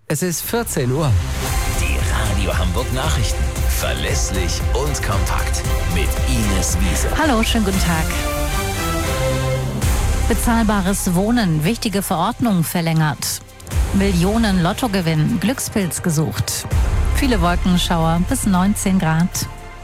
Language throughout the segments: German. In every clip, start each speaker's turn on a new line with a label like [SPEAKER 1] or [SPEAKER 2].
[SPEAKER 1] Es ist 14 Uhr.
[SPEAKER 2] Die Radio Hamburg Nachrichten. Verlässlich und kompakt. Mit Ines Wiese.
[SPEAKER 3] Hallo, schönen guten Tag. Bezahlbares Wohnen, wichtige Verordnung verlängert. Millionen Lottogewinn, Glückspilz gesucht. Viele Wolkenschauer bis 19 Grad.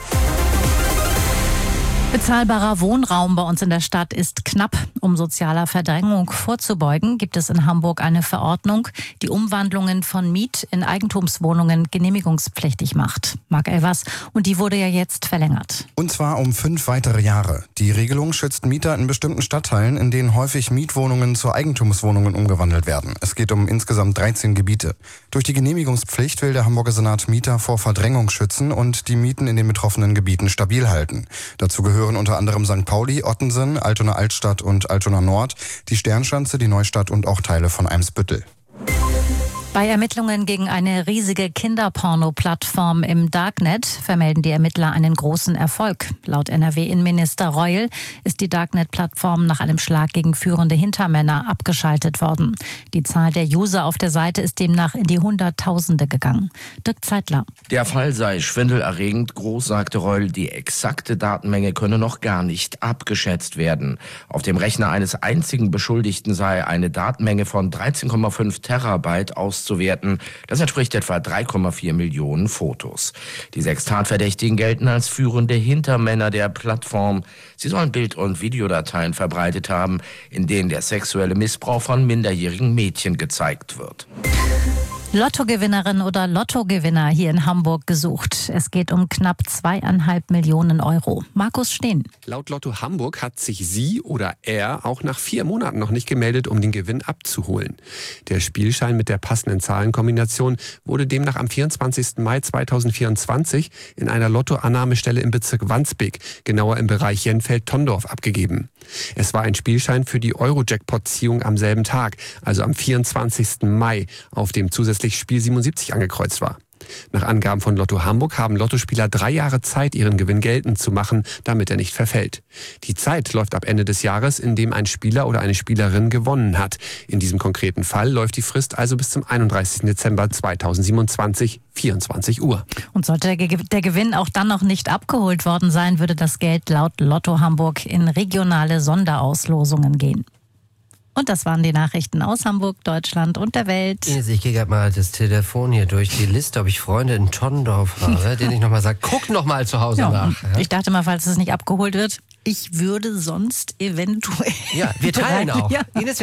[SPEAKER 3] Bezahlbarer Wohnraum bei uns in der Stadt ist knapp. Um sozialer Verdrängung vorzubeugen, gibt es in Hamburg eine Verordnung, die Umwandlungen von Miet- in Eigentumswohnungen genehmigungspflichtig macht. Marc Elvers, und die wurde ja jetzt verlängert.
[SPEAKER 4] Und zwar um 5 weitere Jahre. Die Regelung schützt Mieter in bestimmten Stadtteilen, in denen häufig Mietwohnungen zu Eigentumswohnungen umgewandelt werden. Es geht um insgesamt 13 Gebiete. Durch die Genehmigungspflicht will der Hamburger Senat Mieter vor Verdrängung schützen und die Mieten in den betroffenen Gebieten stabil halten. Dazu gehören unter anderem St. Pauli, Ottensen, Altona Altstadt und Altona Nord, die Sternschanze, die Neustadt und auch Teile von Eimsbüttel.
[SPEAKER 3] Bei Ermittlungen gegen eine riesige Kinderporno-Plattform im Darknet vermelden die Ermittler einen großen Erfolg. Laut NRW-Innenminister Reul ist die Darknet-Plattform nach einem Schlag gegen führende Hintermänner abgeschaltet worden. Die Zahl der User auf der Seite ist demnach in die Hunderttausende gegangen. Dirk Zeitler.
[SPEAKER 5] Der Fall sei schwindelerregend groß, sagte Reul. Die exakte Datenmenge könne noch gar nicht abgeschätzt werden. Auf dem Rechner eines einzigen Beschuldigten sei eine Datenmenge von 13,5 Terabyte auszuwerten. Das entspricht etwa 3,4 Millionen Fotos. Die 6 Tatverdächtigen gelten als führende Hintermänner der Plattform. Sie sollen Bild- und Videodateien verbreitet haben, in denen der sexuelle Missbrauch von minderjährigen Mädchen gezeigt wird.
[SPEAKER 3] Lottogewinnerin oder Lottogewinner hier in Hamburg gesucht. Es geht um knapp 2,5 Millionen Euro. Markus Steen.
[SPEAKER 1] Laut Lotto Hamburg hat sich sie oder er auch nach 4 Monaten noch nicht gemeldet, um den Gewinn abzuholen. Der Spielschein mit der passenden Zahlenkombination wurde demnach am 24. Mai 2024 in einer Lottoannahmestelle im Bezirk Wandsbek, genauer im Bereich Jenfeld-Tondorf, abgegeben. Es war ein Spielschein für die Euro-Jackpot-Ziehung am selben Tag, also am 24. Mai, auf dem zusätzlich Spiel 77 angekreuzt war. Nach Angaben von Lotto Hamburg haben Lottospieler 3 Jahre Zeit, ihren Gewinn geltend zu machen, damit er nicht verfällt. Die Zeit läuft ab Ende des Jahres, in dem ein Spieler oder eine Spielerin gewonnen hat. In diesem konkreten Fall läuft die Frist also bis zum 31. Dezember 2027, 24 Uhr.
[SPEAKER 3] Und sollte der Gewinn auch dann noch nicht abgeholt worden sein, würde das Geld laut Lotto Hamburg in regionale Sonderauslosungen gehen. Und das waren die Nachrichten aus Hamburg, Deutschland und der Welt.
[SPEAKER 6] Ines, ich gehe gerade mal das Telefon hier durch die Liste, ob ich Freunde in Tondorf habe, denen ich nochmal sage, guck nochmal zu Hause nach. Ja?
[SPEAKER 3] Ich dachte mal, falls es nicht abgeholt wird, ich würde sonst eventuell...
[SPEAKER 6] Ja, wir teilen auch.
[SPEAKER 3] Ja.
[SPEAKER 6] Ines,